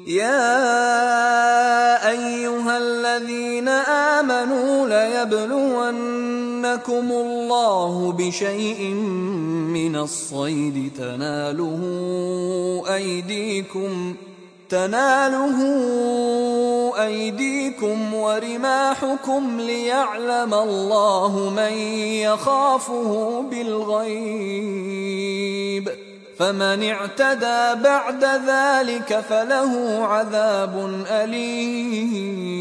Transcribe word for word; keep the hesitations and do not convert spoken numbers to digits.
يا أيها الذين آمنوا ليبلونكم الله بشيء من الصيد تناله أيديكم تناله أيديكم ورماحكم ليعلم الله من يخافه بالغيب، فمن اعتدى بعد ذلك فله عذاب أليم.